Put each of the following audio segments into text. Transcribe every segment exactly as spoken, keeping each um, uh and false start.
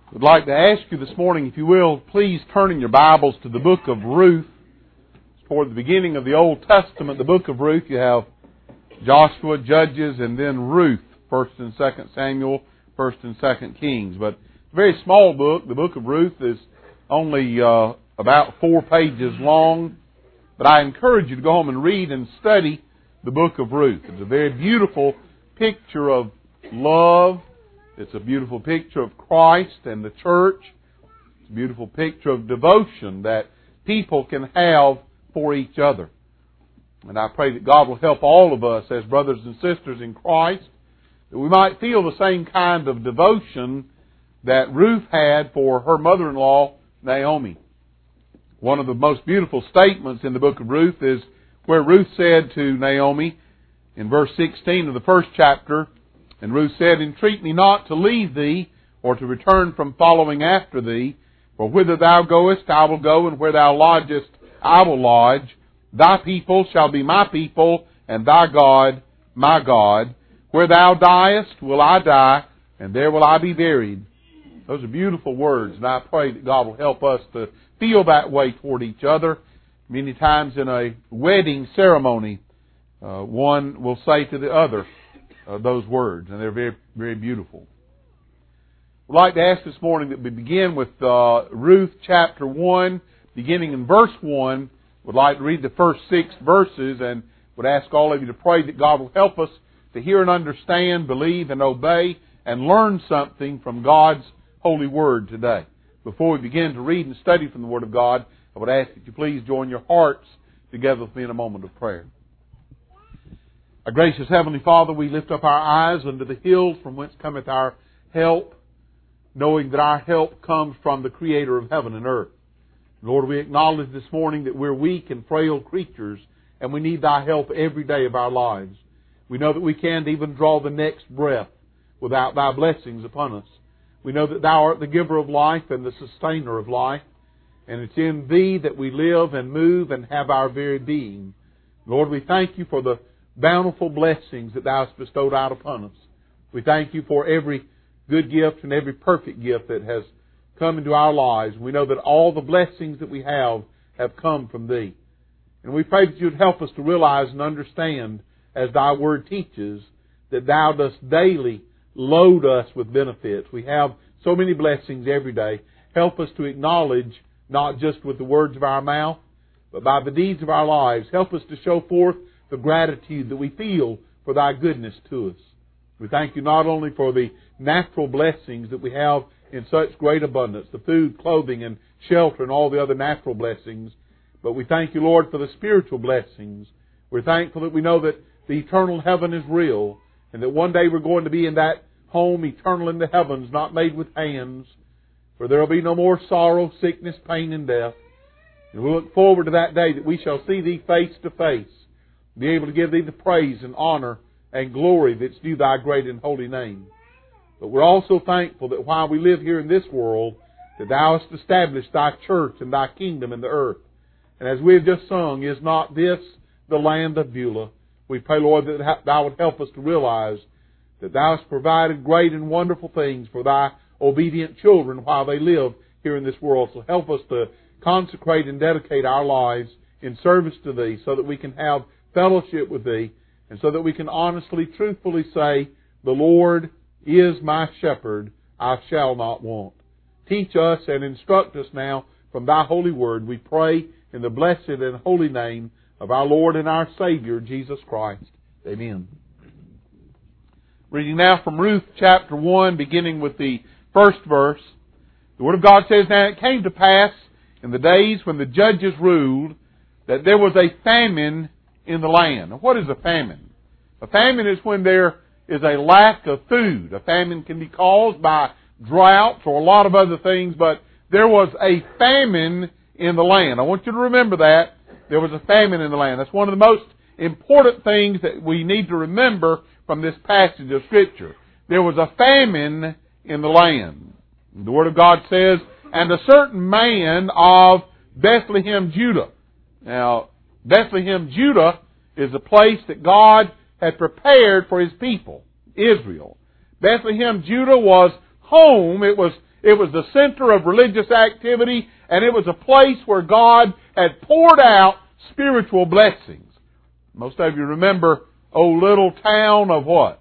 I'd like to ask you this morning, if you will, please turn in your Bibles to the book of Ruth. Toward the beginning of the Old Testament, the book of Ruth, you have Joshua, Judges, and then Ruth, First and Second Samuel, First and Second Kings. But it's a very small book. The book of Ruth is only uh, about four pages long. But I encourage you to go home and read and study the book of Ruth. It's a very beautiful picture of love. It's a beautiful picture of Christ and the church. It's a beautiful picture of devotion that people can have for each other. And I pray that God will help all of us as brothers and sisters in Christ, that we might feel the same kind of devotion that Ruth had for her mother-in-law, Naomi. One of the most beautiful statements in the book of Ruth is where Ruth said to Naomi in verse sixteen of the first chapter, and Ruth said, "Entreat me not to leave thee, or to return from following after thee. For whither thou goest, I will go, and where thou lodgest, I will lodge. Thy people shall be my people, and thy God, my God. Where thou diest, will I die, and there will I be buried." Those are beautiful words, and I pray that God will help us to feel that way toward each other. Many times in a wedding ceremony, uh, one will say to the other, Uh, those words, and they're very, very beautiful. I'd like to ask this morning that we begin with uh, Ruth chapter one, beginning in verse one. Would like to read the first six verses, and would ask all of you to pray that God will help us to hear and understand, believe and obey, and learn something from God's holy word today. Before we begin to read and study from the Word of God, I would ask that you please join your hearts together with me in a moment of prayer. Our gracious Heavenly Father, we lift up our eyes unto the hills from whence cometh our help, knowing that our help comes from the Creator of heaven and earth. Lord, we acknowledge this morning that we're weak and frail creatures, and we need Thy help every day of our lives. We know that we can't even draw the next breath without Thy blessings upon us. We know that Thou art the giver of life and the sustainer of life, and it's in Thee that we live and move and have our very being. Lord, we thank You for the bountiful blessings that Thou hast bestowed out upon us. We thank You for every good gift and every perfect gift that has come into our lives. We know that all the blessings that we have have come from Thee. And we pray that You would help us to realize and understand, as Thy Word teaches, that Thou dost daily load us with benefits. We have so many blessings every day. Help us to acknowledge, not just with the words of our mouth, but by the deeds of our lives. Help us to show forth the gratitude that we feel for Thy goodness to us. We thank You not only for the natural blessings that we have in such great abundance, the food, clothing, and shelter, and all the other natural blessings, but we thank You, Lord, for the spiritual blessings. We're thankful that we know that the eternal heaven is real, and that one day we're going to be in that home eternal in the heavens, not made with hands, for there will be no more sorrow, sickness, pain, and death. And we look forward to that day that we shall see Thee face to face, be able to give Thee the praise and honor and glory that's due Thy great and holy name. But we're also thankful that while we live here in this world, that Thou hast established Thy church and Thy kingdom in the earth. And as we have just sung, is not this the land of Beulah? We pray, Lord, that Thou would help us to realize that Thou hast provided great and wonderful things for Thy obedient children while they live here in this world. So help us to consecrate and dedicate our lives in service to Thee, so that we can have fellowship with Thee, and so that we can honestly, truthfully say, "The Lord is my shepherd, I shall not want." Teach us and instruct us now from Thy holy word, we pray in the blessed and holy name of our Lord and our Savior, Jesus Christ. Amen. Reading now from Ruth chapter one, beginning with the first verse. The Word of God says, "Now it came to pass in the days when the judges ruled, that there was a famine in the land." Now, what is a famine? A famine is when there is a lack of food. A famine can be caused by droughts or a lot of other things, but there was a famine in the land. I want you to remember that. There was a famine in the land. That's one of the most important things that we need to remember from this passage of Scripture. There was a famine in the land. The Word of God says, "And a certain man of Bethlehem, Judah." Now, Bethlehem, Judah is a place that God had prepared for His people, Israel. Bethlehem, Judah was home. It was It was the center of religious activity, and it was a place where God had poured out spiritual blessings. Most of you remember, O little town of what?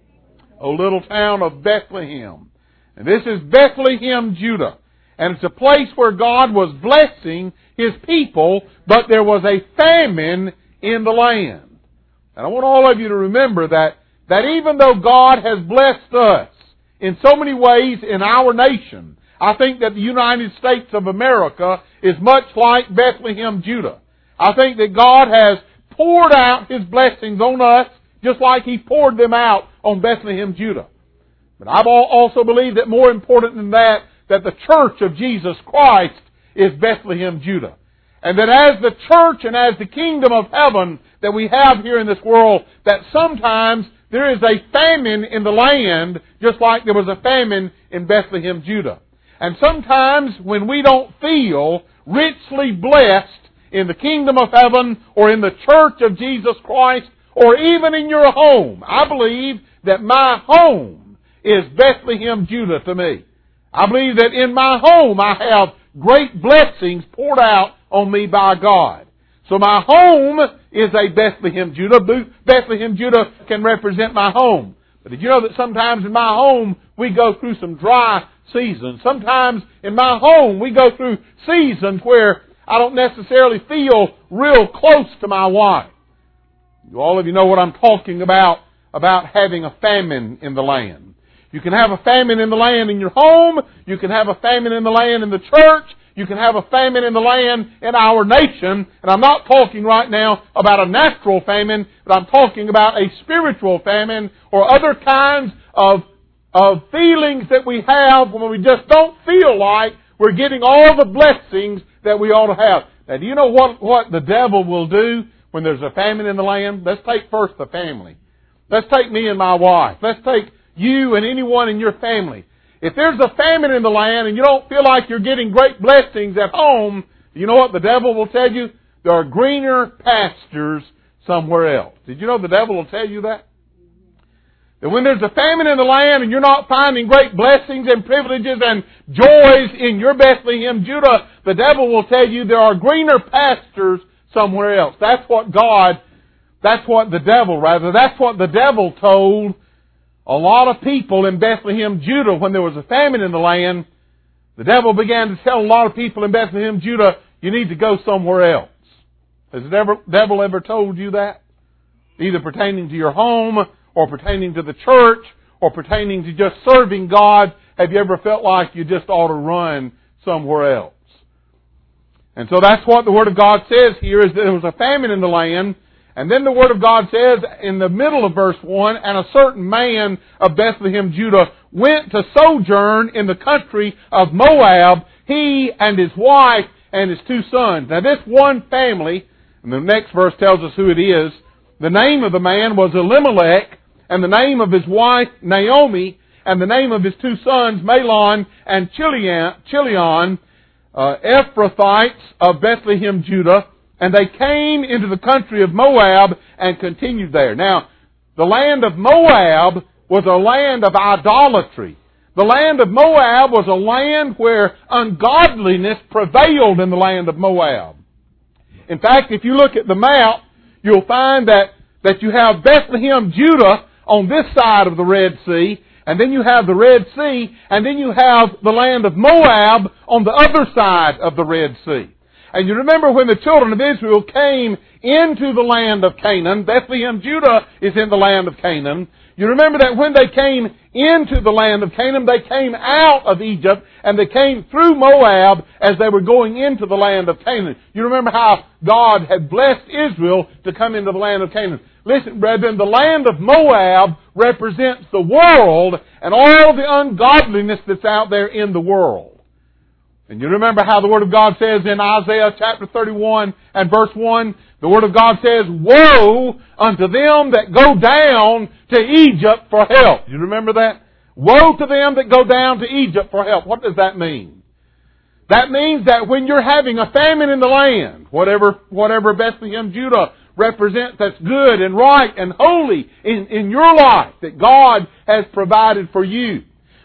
O little town of Bethlehem. And this is Bethlehem, Judah. And it's a place where God was blessing His people, but there was a famine in the land. And I want all of you to remember that, that even though God has blessed us in so many ways in our nation, I think that the United States of America is much like Bethlehem, Judah. I think that God has poured out His blessings on us just like He poured them out on Bethlehem, Judah. But I also believe that more important than that, that the church of Jesus Christ is Bethlehem, Judah. And that as the church and as the kingdom of heaven that we have here in this world, that sometimes there is a famine in the land, just like there was a famine in Bethlehem, Judah. And sometimes when we don't feel richly blessed in the kingdom of heaven or in the church of Jesus Christ or even in your home, I believe that my home is Bethlehem, Judah to me. I believe that in my home I have great blessings poured out on me by God. So my home is a Bethlehem, Judah. Bethlehem, Judah can represent my home. But did you know that sometimes in my home we go through some dry seasons? Sometimes in my home we go through seasons where I don't necessarily feel real close to my wife. All of you know what I'm talking about, about having a famine in the land. You can have a famine in the land in your home. You can have a famine in the land in the church. You can have a famine in the land in our nation. And I'm not talking right now about a natural famine, but I'm talking about a spiritual famine or other kinds of, of feelings that we have when we just don't feel like we're getting all the blessings that we ought to have. Now, do you know what, what the devil will do when there's a famine in the land? Let's take first the family. Let's take me and my wife. Let's take you and anyone in your family. If there's a famine in the land and you don't feel like you're getting great blessings at home, you know what the devil will tell you? There are greener pastures somewhere else. Did you know the devil will tell you that? That when there's a famine in the land and you're not finding great blessings and privileges and joys in your Bethlehem, Judah, the devil will tell you there are greener pastures somewhere else. That's what God, that's what the devil, rather, that's what the devil told a lot of people in Bethlehem, Judah, when there was a famine in the land. The devil began to tell a lot of people in Bethlehem, Judah, you need to go somewhere else. Has the devil ever told you that? Either pertaining to your home, or pertaining to the church, or pertaining to just serving God. Have you ever felt like you just ought to run somewhere else? And so that's what the Word of God says here, is that there was a famine in the land. And then the Word of God says in the middle of verse one, and a certain man of Bethlehem, Judah, went to sojourn in the country of Moab, he and his wife and his two sons. Now this one family, and the next verse tells us who it is, the name of the man was Elimelech, and the name of his wife Naomi, and the name of his two sons Mahlon and Chilion, Chilion uh, Ephrathites of Bethlehem, Judah. And they came into the country of Moab and continued there. Now, the land of Moab was a land of idolatry. The land of Moab was a land where ungodliness prevailed in the land of Moab. In fact, if you look at the map, you'll find that, that you have Bethlehem, Judah on this side of the Red Sea, and then you have the Red Sea, and then you have the land of Moab on the other side of the Red Sea. And you remember when the children of Israel came into the land of Canaan, Bethlehem, Judah is in the land of Canaan. You remember that when they came into the land of Canaan, they came out of Egypt and they came through Moab as they were going into the land of Canaan. You remember how God had blessed Israel to come into the land of Canaan. Listen, brethren, the land of Moab represents the world and all the ungodliness that's out there in the world. And you remember how the Word of God says in Isaiah chapter thirty-one and verse one, the Word of God says, woe unto them that go down to Egypt for help. You remember that? Woe to them that go down to Egypt for help. What does that mean? That means that when you're having a famine in the land, whatever, whatever Bethlehem, Judah represents that's good and right and holy in, in your life that God has provided for you.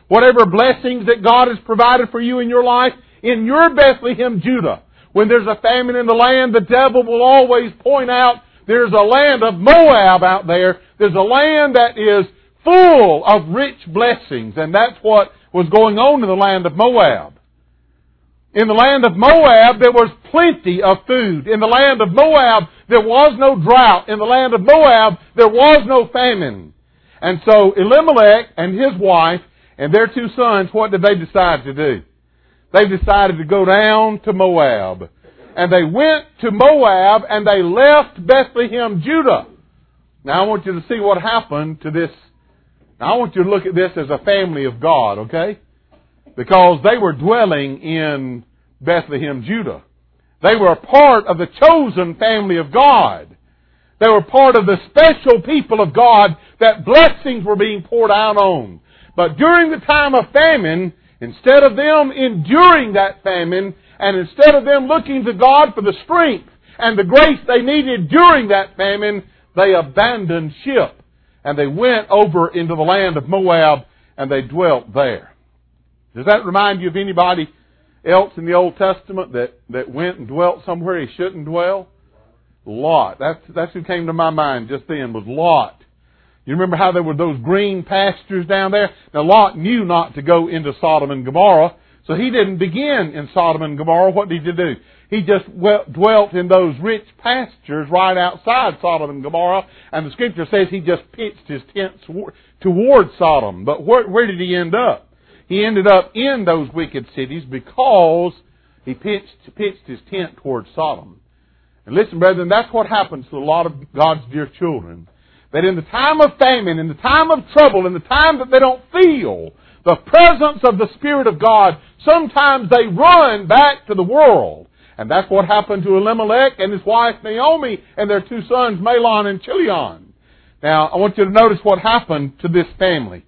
whatever blessings that God has provided for you in your life, in your Bethlehem, Judah, when there's a famine in the land, the devil will always point out there's a land of Moab out there. There's a land that is full of rich blessings, and that's what was going on in the land of Moab. In the land of Moab, there was plenty of food. In the land of Moab, there was no drought. In the land of Moab, there was no famine. And so Elimelech and his wife and their two sons, what did they decide to do? They decided to go down to Moab. And they went to Moab and they left Bethlehem, Judah. Now I want you to see what happened to this. Now I want you to look at this as a family of God, okay? Because they were dwelling in Bethlehem, Judah. They were a part of the chosen family of God. They were part of the special people of God that blessings were being poured out on. But during the time of famine, instead of them enduring that famine, and instead of them looking to God for the strength and the grace they needed during that famine, they abandoned ship. And they went over into the land of Moab and they dwelt there. Does that remind you of anybody else in the Old Testament that, that went and dwelt somewhere he shouldn't dwell? Lot. That's, that's who came to my mind just then, was Lot. You remember how there were those green pastures down there? Now Lot knew not to go into Sodom and Gomorrah, so he didn't begin in Sodom and Gomorrah. What did he do? He just dwelt in those rich pastures right outside Sodom and Gomorrah, and the Scripture says he just pitched his tent towards Sodom. But where, where did he end up? He ended up in those wicked cities because he pitched, pitched his tent towards Sodom. And listen, brethren, that's what happens to a lot of God's dear children. That in the time of famine, in the time of trouble, in the time that they don't feel the presence of the Spirit of God, sometimes they run back to the world. And that's what happened to Elimelech and his wife Naomi and their two sons, Mahlon and Chilion. Now, I want you to notice what happened to this family.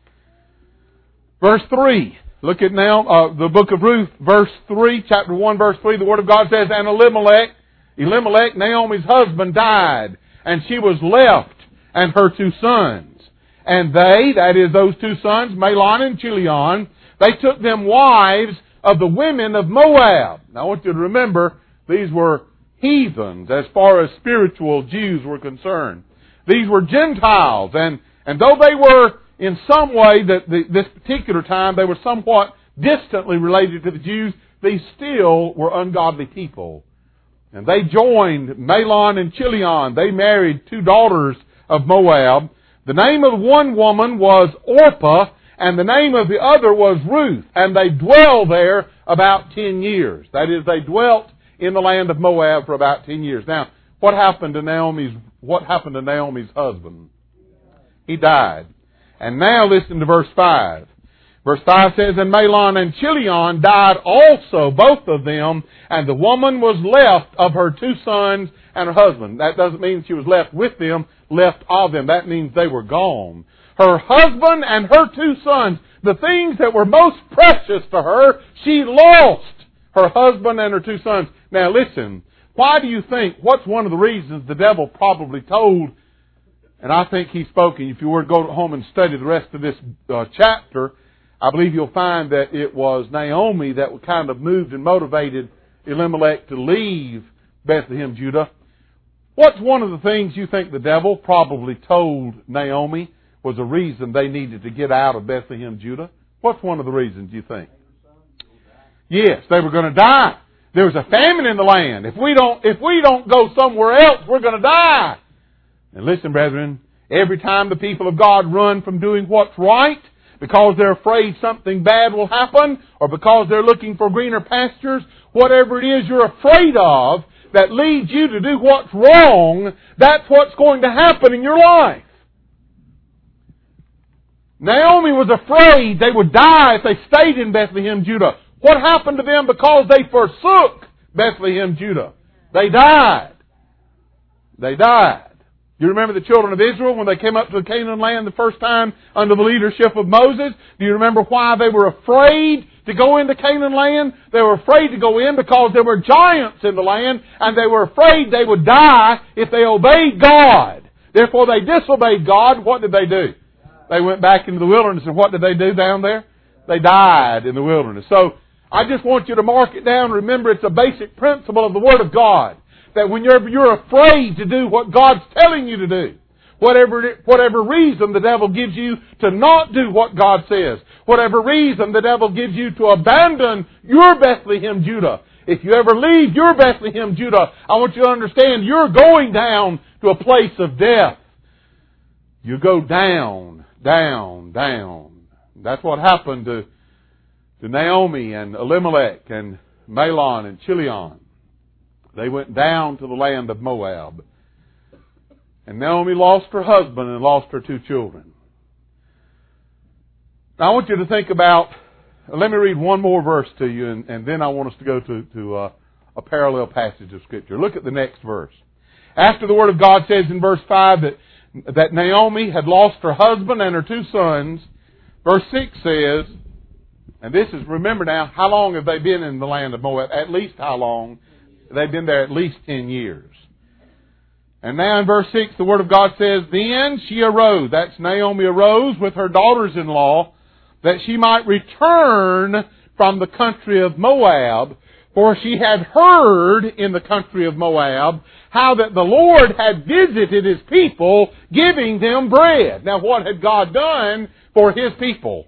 Verse three. Look at now uh, the book of Ruth, verse three, chapter one, verse three. The Word of God says, And Elimelech, Elimelech, Naomi's husband, died, and she was left, and her two sons. And they, that is those two sons, Mahlon and Chilion, they took them wives of the women of Moab. Now I want you to remember, these were heathens as far as spiritual Jews were concerned. These were Gentiles, and, and though they were in some way, that the, this particular time, they were somewhat distantly related to the Jews, they still were ungodly people. And they joined Mahlon and Chilion. They married two daughters of Moab. The name of one woman was Orpah, and the name of the other was Ruth. And they dwelled there about ten years. That is, they dwelt in the land of Moab for about ten years. Now, what happened to Naomi's, what happened to Naomi's husband? He died. And now listen to verse five. Verse five says, And Mahlon and Chilion died also, both of them, and the woman was left of her two sons and her husband. That doesn't mean she was left with them, left of them. That means they were gone. Her husband and her two sons, the things that were most precious to her, she lost. Her husband and her two sons. Now listen, why do you think, what's one of the reasons the devil probably told, and I think he spoke, and if you were to go home and study the rest of this uh, chapter, I believe you'll find that it was Naomi that kind of moved and motivated Elimelech to leave Bethlehem, Judah. What's one of the things you think the devil probably told Naomi was a reason they needed to get out of Bethlehem, Judah? What's one of the reasons you think? Yes, they were going to die. There was a famine in the land. If we don't, if we don't go somewhere else, we're going to die. And listen, brethren, every time the people of God run from doing what's right, because they're afraid something bad will happen, or because they're looking for greener pastures, whatever it is you're afraid of that leads you to do what's wrong, that's what's going to happen in your life. Naomi was afraid they would die if they stayed in Bethlehem, Judah. What happened to them because they forsook Bethlehem, Judah? They died. They died. Do you remember the children of Israel when they came up to the Canaan land the first time under the leadership of Moses? Do you remember why they were afraid to go into Canaan land? They were afraid to go in because there were giants in the land, and they were afraid they would die if they obeyed God. Therefore they disobeyed God. What did they do? They went back into the wilderness, and what did they do down there? they died in the wilderness. So I just want you to mark it down. Remember, it's a basic principle of the Word of God, that when you're, you're afraid to do what God's telling you to do, whatever, whatever reason the devil gives you to not do what God says, whatever reason the devil gives you to abandon your Bethlehem, Judah, if you ever leave your Bethlehem, Judah, I want you to understand you're going down to a place of death. You go down, down, down. That's what happened to, to Naomi and Elimelech and Mahlon and Chilion. They went down to the land of Moab. And Naomi lost her husband and lost her two children. Now I want you to think about, let me read one more verse to you, and, and then I want us to go to, to uh, a parallel passage of Scripture. Look at the next verse. After the Word of God says in verse five that, that Naomi had lost her husband and her two sons, verse six says, and this is, remember now, how long have they been in the land of Moab? At least how long? They've been there at least ten years. And now in verse six, the Word of God says, Then she arose, that's Naomi arose with her daughters-in-law, that she might return from the country of Moab, for she had heard in the country of Moab how that the Lord had visited His people, giving them bread. Now what had God done for His people?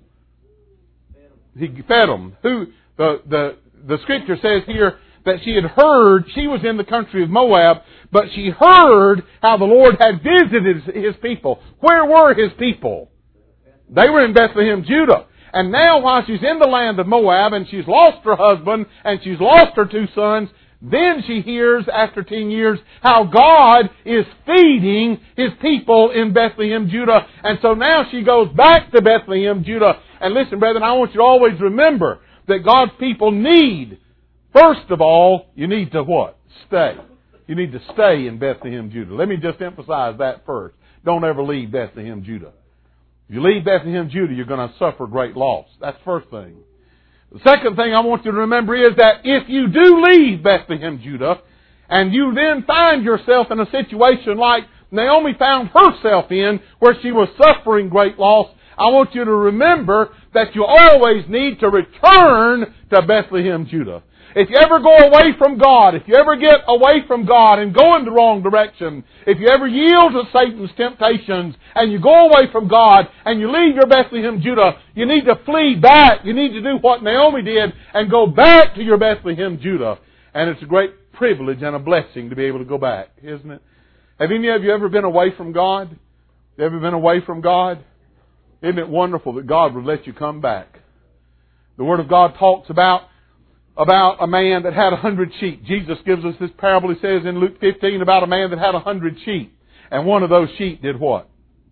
He fed them. Who, the, the, the Scripture says here that she had heard, she was in the country of Moab, but she heard how the Lord had visited His people. Where were His people? They were in Bethlehem, Judah. And now while she's in the land of Moab and she's lost her husband and she's lost her two sons, then she hears after ten years how God is feeding His people in Bethlehem, Judah. And so now she goes back to Bethlehem, Judah. And listen, brethren, I want you to always remember that God's people need, first of all, you need to what? Stay. You need to stay in Bethlehem, Judah. Let me just emphasize that first. Don't ever leave Bethlehem, Judah. If you leave Bethlehem, Judah, you're going to suffer great loss. That's the first thing. The second thing I want you to remember is that if you do leave Bethlehem, Judah, and you then find yourself in a situation like Naomi found herself in, where she was suffering great loss, I want you to remember that you always need to return to Bethlehem, Judah. If you ever go away from God, if you ever get away from God and go in the wrong direction, if you ever yield to Satan's temptations and you go away from God and you leave your Bethlehem, Judah, you need to flee back. You need to do what Naomi did and go back to your Bethlehem, Judah. And it's a great privilege and a blessing to be able to go back, isn't it? Have any of you ever been away from God? Have you ever been away from God? Isn't it wonderful that God would let you come back? The Word of God talks about about a man that had a hundred sheep. Jesus gives us this parable, he says in Luke fifteen, about a man that had a hundred sheep. And one of those sheep did what?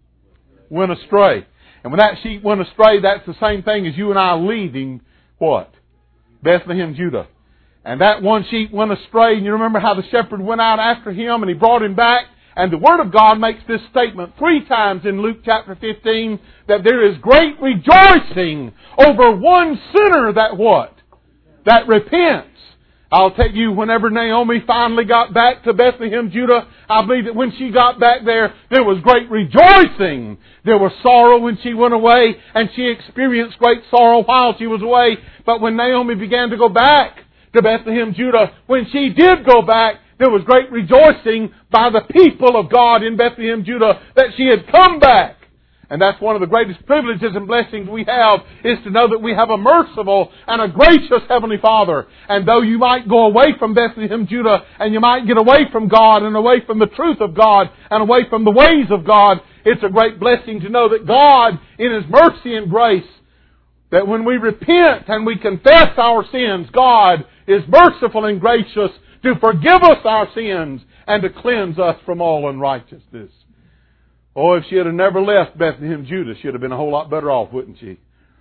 Went astray. And when that sheep went astray, that's the same thing as you and I leaving what? Bethlehem, Judah. And that one sheep went astray, and you remember how the shepherd went out after him and he brought him back. And the Word of God makes this statement three times in Luke chapter fifteen, that there is great rejoicing over one sinner that what? That repents. I'll tell you, whenever Naomi finally got back to Bethlehem, Judah, I believe that when she got back there, there was great rejoicing. There was sorrow when she went away, and she experienced great sorrow while she was away. But when Naomi began to go back to Bethlehem, Judah, when she did go back, there was great rejoicing by the people of God in Bethlehem, Judah, that she had come back. And that's one of the greatest privileges and blessings we have, is to know that we have a merciful and a gracious Heavenly Father. And though you might go away from Bethlehem, Judah, and you might get away from God and away from the truth of God and away from the ways of God, it's a great blessing to know that God, in His mercy and grace, that when we repent and we confess our sins, God is merciful and gracious to forgive us our sins and to cleanse us from all unrighteousness. Oh, if she had never left Bethlehem, Judah, she'd have been a whole lot better off, wouldn't she?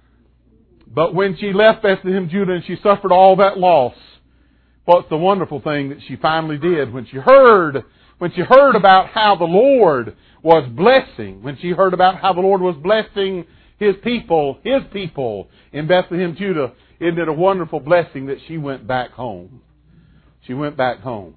But when she left Bethlehem, Judah, and she suffered all that loss, what's the wonderful thing that she finally did? When she heard, when she heard about how the Lord was blessing, when she heard about how the Lord was blessing His people, His people in Bethlehem, Judah, isn't it a wonderful blessing that she went back home? She went back home.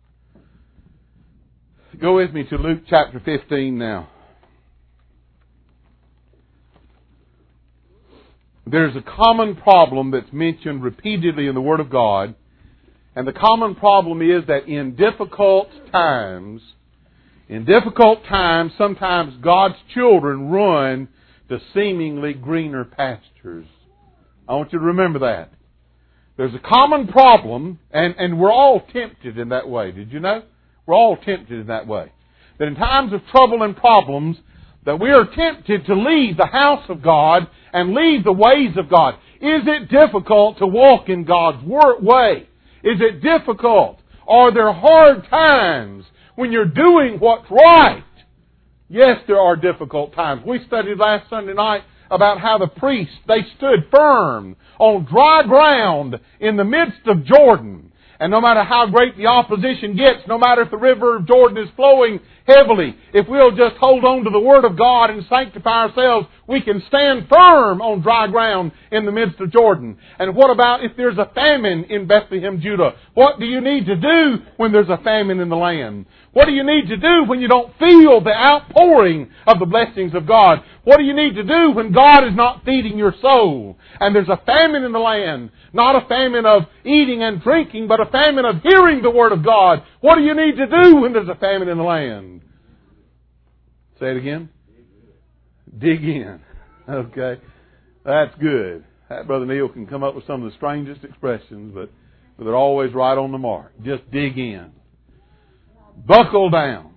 Go with me to Luke chapter fifteen now. There's a common problem that's mentioned repeatedly in the Word of God, and the common problem is that in difficult times, in difficult times, sometimes God's children run to seemingly greener pastures. I want you to remember that. There's a common problem, and, and we're all tempted in that way. Did you know? We're all tempted in that way. That in times of trouble and problems, that we are tempted to leave the house of God and leave the ways of God. Is it difficult to walk in God's way? Is it difficult? Are there hard times when you're doing what's right? Yes, there are difficult times. We studied last Sunday night about how the priests, they stood firm on dry ground in the midst of Jordan. And no matter how great the opposition gets, no matter if the river of Jordan is flowing heavily, if we'll just hold on to the Word of God and sanctify ourselves, we can stand firm on dry ground in the midst of Jordan. And what about if there's a famine in Bethlehem, Judah? What do you need to do when there's a famine in the land? What do you need to do when you don't feel the outpouring of the blessings of God? What do you need to do when God is not feeding your soul? And there's a famine in the land. Not a famine of eating and drinking, but a famine of hearing the Word of God. What do you need to do when there's a famine in the land? Say it again. Dig in. Okay. That's good. That Brother Neil can come up with some of the strangest expressions, but, but they're always right on the mark. Just dig in. Buckle down.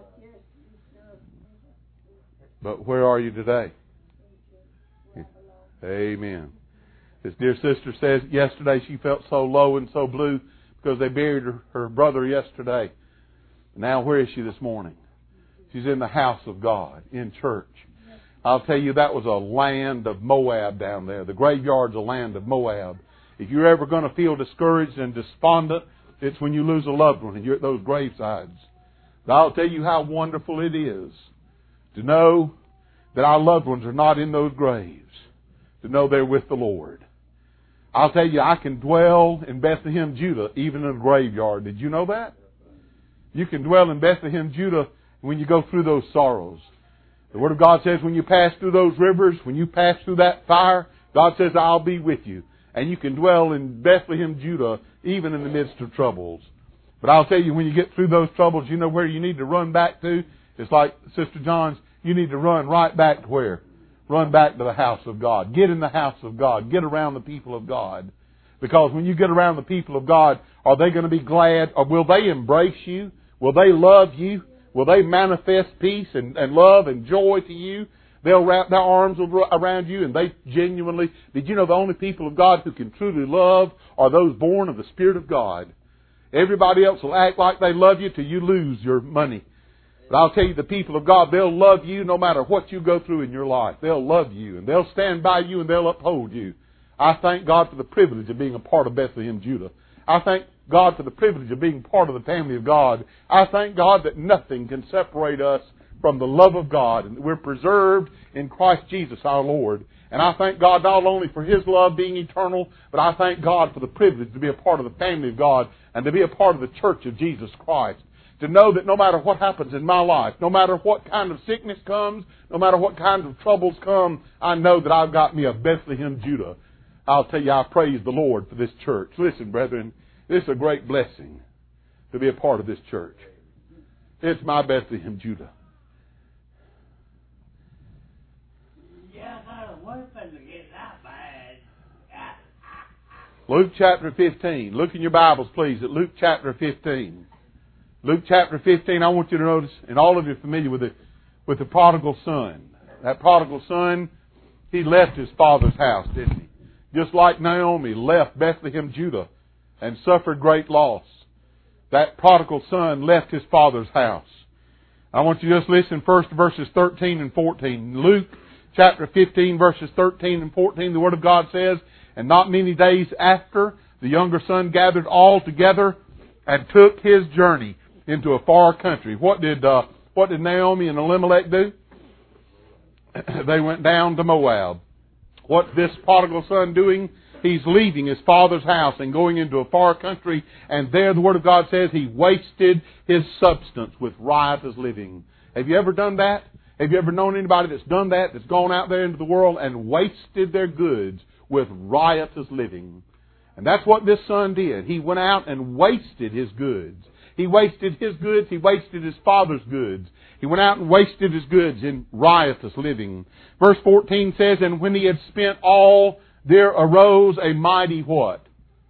But where are you today? Amen. This dear sister says yesterday she felt so low and so blue because they buried her, her brother yesterday. Now where is she this morning? She's in the house of God, in church. I'll tell you, that was a land of Moab down there. The graveyard's a land of Moab. If you're ever going to feel discouraged and despondent, it's when you lose a loved one and you're at those gravesides. But I'll tell you how wonderful it is to know that our loved ones are not in those graves, to know they're with the Lord. I'll tell you, I can dwell in Bethlehem, Judah, even in a graveyard. Did you know that? You can dwell in Bethlehem, Judah, when you go through those sorrows. The Word of God says when you pass through those rivers, when you pass through that fire, God says, I'll be with you. And you can dwell in Bethlehem, Judah, even in the midst of troubles. But I'll tell you, when you get through those troubles, you know where you need to run back to? It's like Sister John's, you need to run right back to where? Run back to the house of God. Get in the house of God. Get around the people of God. Because when you get around the people of God, are they going to be glad? Or will they embrace you? Will they love you? Will they manifest peace and, and love and joy to you? They'll wrap their arms around you and they genuinely... Did you know the only people of God who can truly love are those born of the Spirit of God? Everybody else will act like they love you till you lose your money. But I'll tell you, the people of God, they'll love you no matter what you go through in your life. They'll love you and they'll stand by you and they'll uphold you. I thank God for the privilege of being a part of Bethlehem, Judah. I thank God for the privilege of being part of the family of God. I thank God that nothing can separate us from the love of God, and that we're preserved in Christ Jesus our Lord. And I thank God not only for His love being eternal, but I thank God for the privilege to be a part of the family of God and to be a part of the church of Jesus Christ. To know that no matter what happens in my life, no matter what kind of sickness comes, no matter what kinds of troubles come, I know that I've got me a Bethlehem, Judah. I'll tell you, I praise the Lord for this church. Listen, brethren, this is a great blessing to be a part of this church. It's my Bethlehem, Judah. Luke chapter fifteen. Look in your Bibles, please, at Luke chapter fifteen. Luke chapter fifteen, I want you to notice, and all of you are familiar with it, with the prodigal son. That prodigal son, he left his father's house, didn't he? Just like Naomi left Bethlehem, Judah, and suffered great loss. That prodigal son left his father's house. I want you to just listen first to verses thirteen and fourteen. Luke chapter fifteen, verses thirteen and fourteen, the Word of God says, "And not many days after, the younger son gathered all together and took his journey into a far country." What did uh, what did Naomi and Elimelech do? They went down to Moab. What's this prodigal son doing? He's leaving his father's house and going into a far country, and there the Word of God says he wasted his substance with riotous living. Have you ever done that? Have you ever known anybody that's done that, that's gone out there into the world and wasted their goods with riotous living? And that's what this son did. He went out and wasted his goods. He wasted his goods. He wasted his father's goods. He went out and wasted his goods in riotous living. Verse fourteen says, and when he had spent all, there arose a mighty what?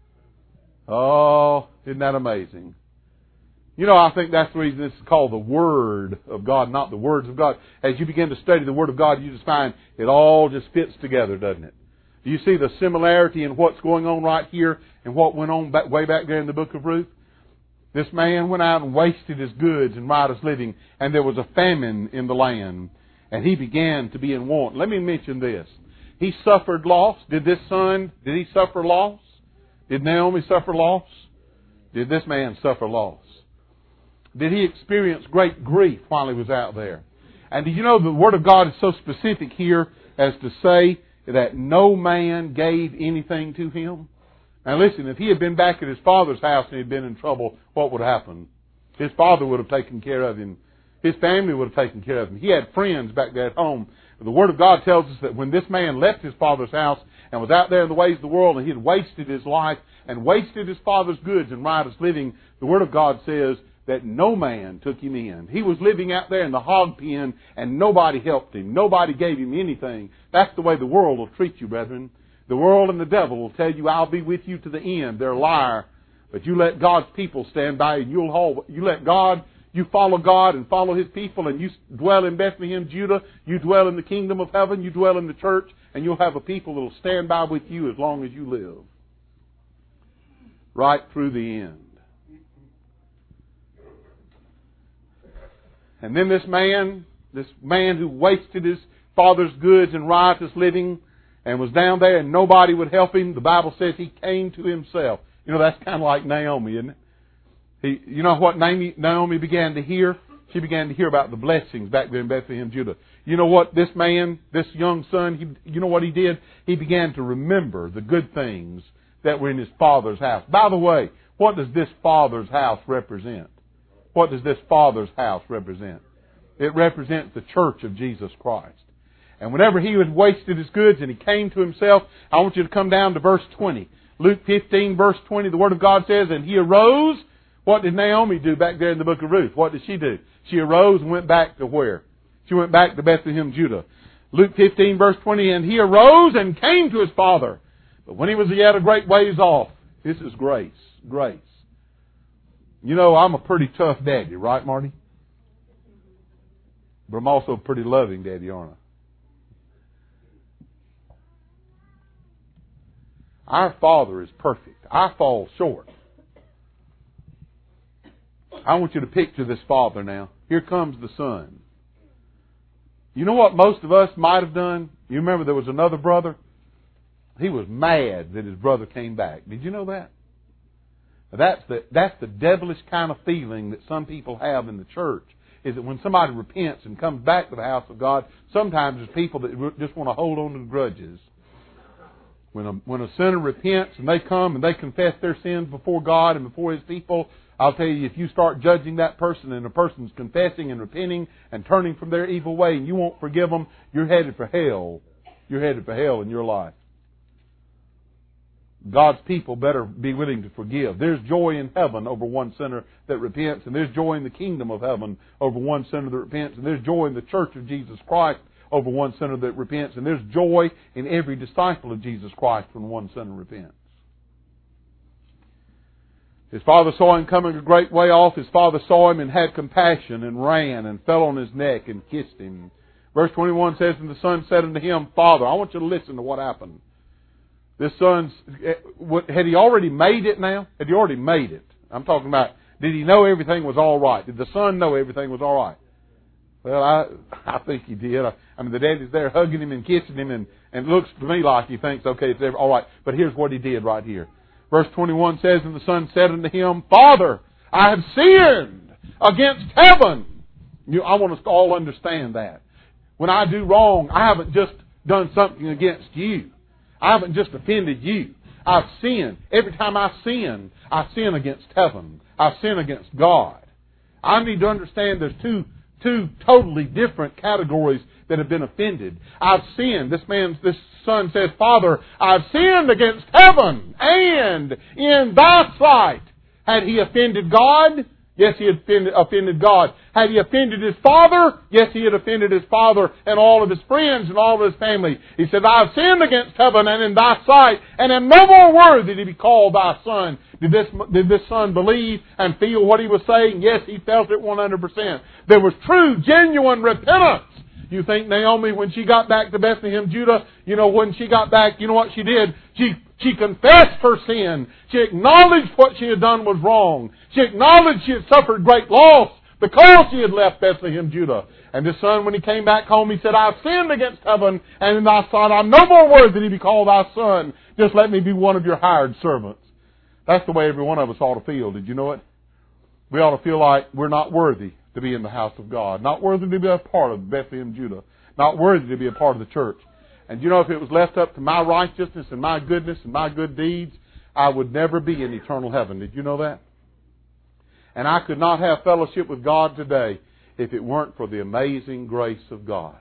Oh, isn't that amazing? You know, I think that's the reason this is called the Word of God, not the words of God. As you begin to study the Word of God, you just find it all just fits together, doesn't it? Do you see the similarity in what's going on right here and what went on back, way back there in the book of Ruth? This man went out and wasted his goods and riotous living, and there was a famine in the land, and he began to be in want. Let me mention this. He suffered loss. Did this son, did he suffer loss? Did Naomi suffer loss? Did this man suffer loss? Did he experience great grief while he was out there? And do you know the Word of God is so specific here as to say that no man gave anything to him? Now listen, if he had been back at his father's house and he had been in trouble, what would happen? His father would have taken care of him. His family would have taken care of him. He had friends back there at home. The Word of God tells us that when this man left his father's house and was out there in the ways of the world, and he had wasted his life and wasted his father's goods and riotous living, the Word of God says that no man took him in. He was living out there in the hog pen, and nobody helped him. Nobody gave him anything. That's the way the world will treat you, brethren. The world and the devil will tell you, I'll be with you to the end. They're a liar. But you let God's people stand by, and you'll hold, you let God, you follow God and follow His people, and you dwell in Bethlehem, Judah. You dwell in the kingdom of heaven. You dwell in the church, and you'll have a people that will stand by with you as long as you live. Right through the end. And then this man, this man who wasted his father's goods and riotous living and was down there and nobody would help him, the Bible says he came to himself. You know, that's kind of like Naomi, isn't it? He, you know what Naomi, Naomi began to hear? She began to hear about the blessings back there in Bethlehem, Judah. You know what this man, this young son, he, you know what he did? He began to remember the good things that were in his father's house. By the way, what does this father's house represent? What does this Father's house represent? It represents the church of Jesus Christ. And whenever he had wasted his goods and he came to himself, I want you to come down to verse twenty. Luke fifteen, verse twenty, the Word of God says, and he arose. What did Naomi do back there in the book of Ruth? What did she do? She arose and went back to where? She went back to Bethlehem, Judah. Luke fifteen, verse twenty, and he arose and came to his father. But when he was yet a great ways off, this is grace, grace. You know, I'm a pretty tough daddy, right, Marty? But I'm also a pretty loving daddy, aren't I? Our Father is perfect. I fall short. I want you to picture this Father now. Here comes the Son. You know what most of us might have done? You remember there was another brother? He was mad that his brother came back. Did you know that? That's the, that's the devilish kind of feeling that some people have in the church, is that when somebody repents and comes back to the house of God, sometimes there's people that just want to hold on to grudges. When a, when a sinner repents and they come and they confess their sins before God and before His people, I'll tell you, if you start judging that person and the person's confessing and repenting and turning from their evil way and you won't forgive them, you're headed for hell. You're headed for hell in your life. God's people better be willing to forgive. There's joy in heaven over one sinner that repents, and there's joy in the kingdom of heaven over one sinner that repents, and there's joy in the church of Jesus Christ over one sinner that repents, and there's joy in every disciple of Jesus Christ when one sinner repents. His father saw him coming a great way off. His father saw him and had compassion and ran and fell on his neck and kissed him. Verse twenty-one says, and the son said unto him, Father, I want you to listen to what happened. This son's, had he already made it now? Had he already made it? I'm talking about, did he know everything was all right? Did the son know everything was all right? Well, I I think he did. I, I mean, the daddy's there hugging him and kissing him, and, and it looks to me like he thinks, okay, it's all right. But here's what he did right here. Verse twenty-one says, and the son said unto him, Father, I have sinned against heaven. You, I want us to all understand that. When I do wrong, I haven't just done something against you. I haven't just offended you. I've sinned. Every time I sin, I sin against heaven. I sin against God. I need to understand there's two two totally different categories that have been offended. I've sinned. This man, this son says, Father, I've sinned against heaven and in thy sight. Had he offended God? Yes, he had offended, offended God. Had he offended his father? Yes, he had offended his father and all of his friends and all of his family. He said, I've sinned against heaven and in thy sight, and am no more worthy to be called thy son. Did this, did this son believe and feel what he was saying? Yes, he felt it one hundred percent. There was true, genuine repentance. You think Naomi, when she got back to Bethlehem, Judah, you know, when she got back, you know what she did? She She confessed her sin. She acknowledged what she had done was wrong. She acknowledged she had suffered great loss because she had left Bethlehem, Judah. And this son, when he came back home, he said, I've sinned against heaven and in thy sight. I'm no more worthy to be called thy son. Just let me be one of your hired servants. That's the way every one of us ought to feel. Did you know it? We ought to feel like we're not worthy to be in the house of God. Not worthy to be a part of Bethlehem, Judah. Not worthy to be a part of the church. And you know, if it was left up to my righteousness and my goodness and my good deeds, I would never be in eternal heaven. Did you know that? And I could not have fellowship with God today if it weren't for the amazing grace of God.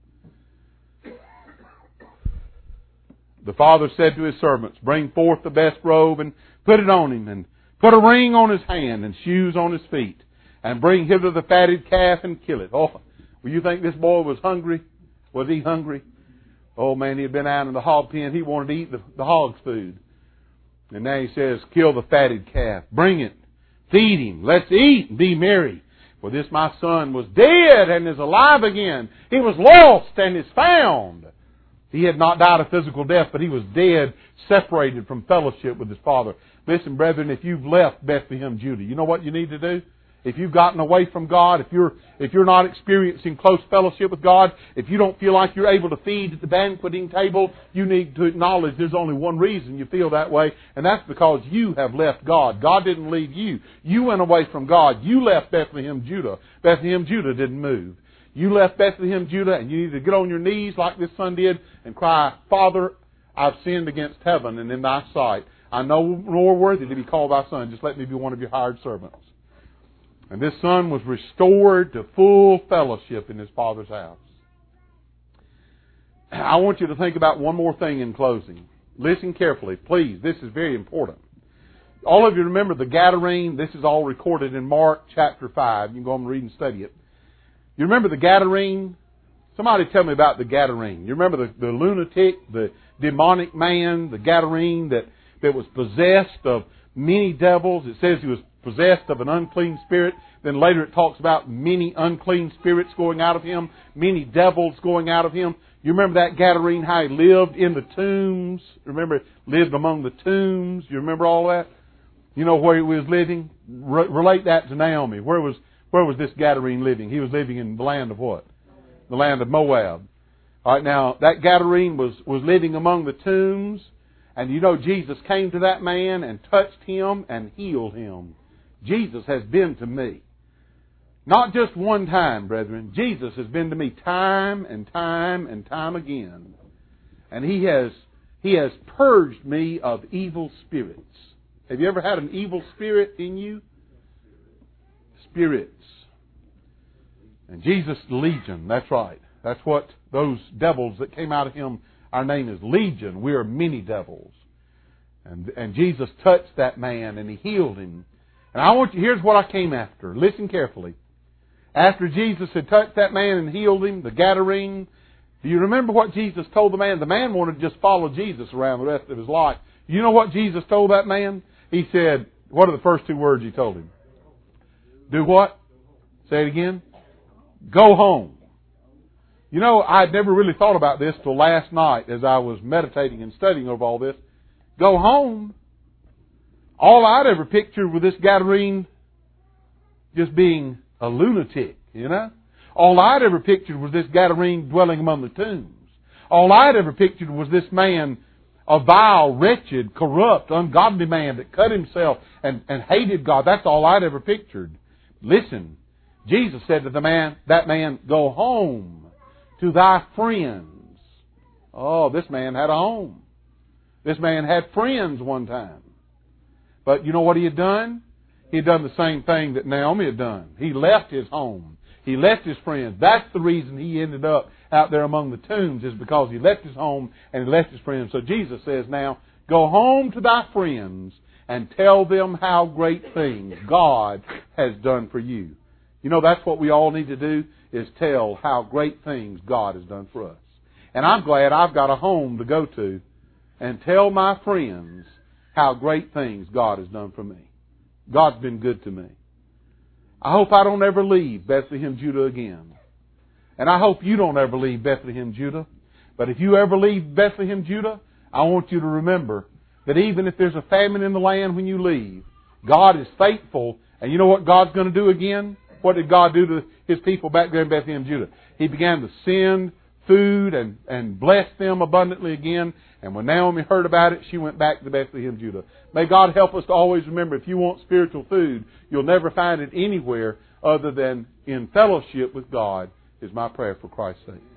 The father said to his servants, bring forth the best robe and put it on him, and put a ring on his hand and shoes on his feet, and bring hither the fatted calf and kill it. Oh, well, you think this boy was hungry? Was he hungry? Oh, man, he had been out in the hog pen. He wanted to eat the, the hog's food. And now he says, kill the fatted calf. Bring it. Feed him. Let's eat and be merry. For this my son was dead and is alive again. He was lost and is found. He had not died a physical death, but he was dead, separated from fellowship with his father. Listen, brethren, if you've left Bethlehem, Judah, you know what you need to do? If you've gotten away from God, if you're if you're not experiencing close fellowship with God, if you don't feel like you're able to feed at the banqueting table, you need to acknowledge there's only one reason you feel that way, and that's because you have left God. God didn't leave you. You went away from God. You left Bethlehem, Judah. Bethlehem, Judah didn't move. You left Bethlehem, Judah, and you need to get on your knees like this son did and cry, Father, I've sinned against heaven and in thy sight. I'm no more worthy to be called thy son. Just let me be one of your hired servants. And this son was restored to full fellowship in his father's house. I want you to think about one more thing in closing. Listen carefully, please. This is very important. All of you remember the Gadarene. This is all recorded in Mark chapter five. You can go home and read and study it. You remember the Gadarene? Somebody tell me about the Gadarene. You remember the, the lunatic, the demonic man, the Gadarene that, that was possessed of many devils. It says he was possessed of an unclean spirit. Then later it talks about many unclean spirits going out of him, many devils going out of him. You remember that Gadarene, how he lived in the tombs? Remember, lived among the tombs? You remember all that? You know where he was living? Re- relate that to Naomi. Where was where was this Gadarene living? He was living in the land of what? The land of Moab. All right, now that Gadarene was, was living among the tombs. And you know Jesus came to that man and touched him and healed him. Jesus has been to me. Not just one time, brethren. Jesus has been to me time and time and time again. And He has, He has purged me of evil spirits. Have you ever had an evil spirit in you? Spirits. And Jesus, Legion. That's right. That's what those devils that came out of Him, our name is Legion. We are many devils. And, and Jesus touched that man and He healed him. And I want you, here's what I came after. Listen carefully. After Jesus had touched that man and healed him, the Gadarene, do you remember what Jesus told the man? The man wanted to just follow Jesus around the rest of his life. You know what Jesus told that man? He said, what are the first two words He told him? Do what? Say it again. Go home. You know, I had never really thought about this till last night as I was meditating and studying over all this. Go home. All I'd ever pictured with this Gadarene just being a lunatic, you know. All I'd ever pictured was this Gadarene dwelling among the tombs. All I'd ever pictured was this man, a vile, wretched, corrupt, ungodly man that cut himself and, and hated God. That's all I'd ever pictured. Listen, Jesus said to the man, that man, go home to thy friends. Oh, this man had a home. This man had friends one time. But you know what he had done? He had done the same thing that Naomi had done. He left his home. He left his friends. That's the reason he ended up out there among the tombs, is because he left his home and he left his friends. So Jesus says now, go home to thy friends and tell them how great things God has done for you. You know, that's what we all need to do, is tell how great things God has done for us. And I'm glad I've got a home to go to and tell my friends how great things God has done for me. God's been good to me. I hope I don't ever leave Bethlehem, Judah again. And I hope you don't ever leave Bethlehem, Judah. But if you ever leave Bethlehem, Judah, I want you to remember that even if there's a famine in the land when you leave, God is faithful. And you know what God's going to do again? What did God do to His people back there in Bethlehem, Judah? He began to send food and, and bless them abundantly again. And when Naomi heard about it, she went back to Bethlehem, Judah. May God help us to always remember, if you want spiritual food, you'll never find it anywhere other than in fellowship with God, is my prayer for Christ's sake.